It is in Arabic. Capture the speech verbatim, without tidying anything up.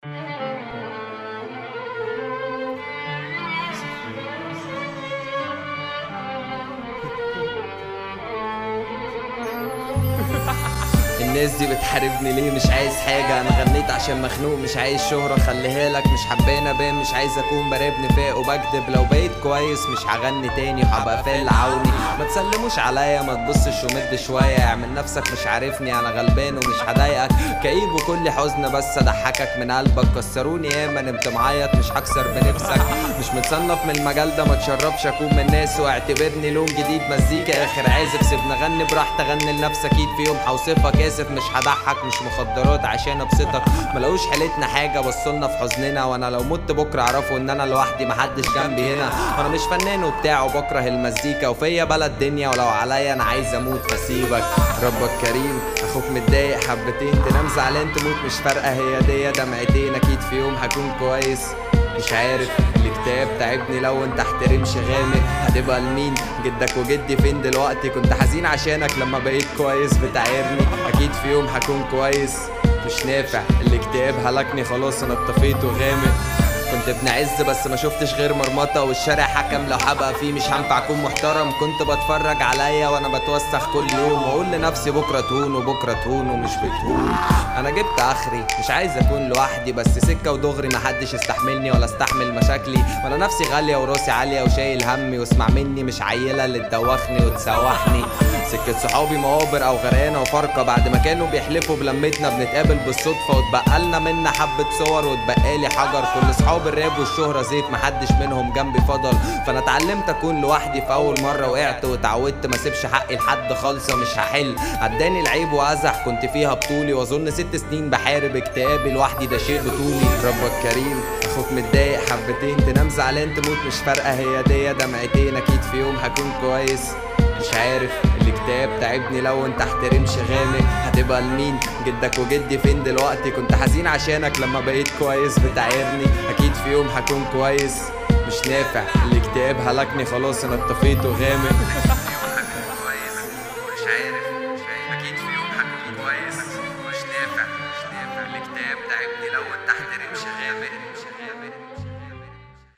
الناس دي بتحاربني ليه؟ مش عايز حاجة، انا غنيت عشان مخنوق، مش عايز شهرة، خليها لك مش حبان ابان، مش عايز اكون براب نفاق وبكدب، لو بقيت كويس مش هغني تاني وهبقى فال عوني. ما تسلموش عليا، ما تبصش ومد شوية، اعمل نفسك مش عارفني، انا غلبان ومش هضايقك، كئيب وكل حزن بس اضحكك من قلبك، كسروني ياما نمت معيط مش هكسر بنفسك، مش متصنف من المجال ده، ما تشربش اكون من الناس واعتبرني لون جديد مزيكا اخر عازف، سيبني اغني براحتي، اغني لنفسك اكيد في يوم هوصفك، اسف مش هضحك، مش مخدرات عشان ابسطك، ملقوش حالتنا حاجه بصولنا في حزننا، وانا لو مت بكره اعرفوا ان انا لوحدي محدش جنبي هنا، وانا مش فنان وبتاع وبكره المزيكا وفيا بلا الدنيا، ولو عليا انا عايز اموت فسيبك، ربك كريم اخوك متضايق حبتين، تنام زعلان تموت مش فارقه، هي دي دمعتين، اكيد في يوم هكون كويس، مش عارف الكتاب تعبني لو انت احترمش غامق، هتبقى لمين جدك وجدي فين دلوقتي، كنت حزين عشانك لما بقيت كويس بتعايرني، اكيد في يوم هكون كويس، مش نافع الاكتئاب هلكني خلاص انا اتطفيت وغامق، كنت ابن عز بس ما شفتش غير مرمطه، والشارع حكم لو هبقى فيه مش هنفع اكون محترم، كنت بتفرج عليا وانا بتوسخ كل يوم، واقول لنفسي بكره تهون وبكره تهون ومش بتهون، انا جبت اخري مش عايز اكون لوحدي، بس سكه ودغري محدش يستحملني ولا استحمل مشاكلي، وانا نفسي غاليه وراسي عاليه وشايل همي، واسمع مني مش عيله اللي تدوخني وتسوحني، سكة صحابي مقابر او غرقانه وفارقه، بعد ما كانوا بيحلفوا بلمتنا بنتقابل بالصدفه، واتبقالنا منا حبه صور واتبقالي حجر، كل صحاب الراب والشهره زيت محدش منهم جنبي فضل، فانا اتعلمت اكون لوحدي في اول مره وقعت، واتعودت ما سيبش حقي لحد خالصه مش هحل، عداني العيب وازح كنت فيها بطولي، واظن ست سنين بحارب اكتئابي لوحدي ده شيء بطولي، ربك كريم اخوك متضايق حبتين، تنام زعلان تموت مش فارقه، هي دي دمعتين، اكيد في يوم هكون كويس، مش عارف الكتاب تعبني لو انت احترمش غامق، هتبقى لمين جدك وجدي فين دلوقتي، كنت حزين عشانك لما بقيت كويس بتعايرني، اكيد في يوم هكون كويس، مش نافع الاكتئاب هلكني خلاص انا اتطفيت وغامق